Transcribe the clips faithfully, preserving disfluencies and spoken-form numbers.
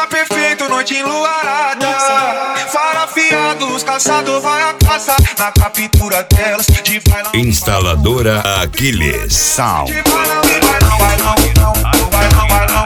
perfeito, noite enluarada. Farafiados, caçador vai a caça. Na captura delas, de bailão. Instaladora Aquiles Sound. De bailão, de bailão, bailão, bailão, bailão, bailão.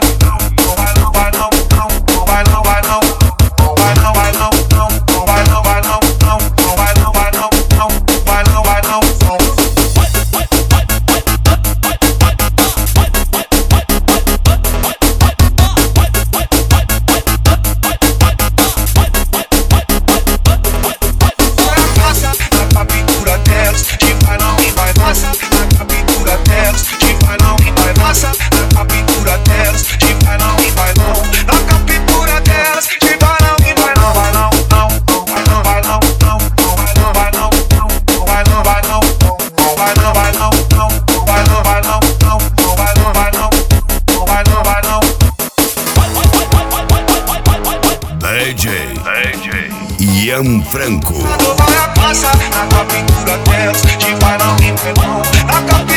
D J, D J Ian Franco. Vai a caça, na captura delas, de bailão e melão.